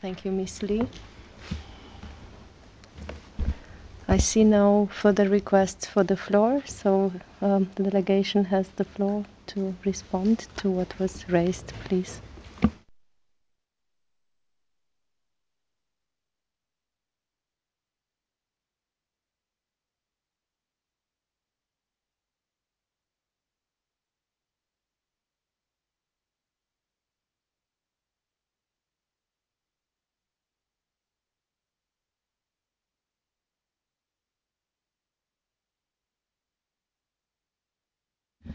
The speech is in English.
Thank you, Ms. Lee. I see no further requests for the floor, so the delegation has the floor to respond to what was raised, please.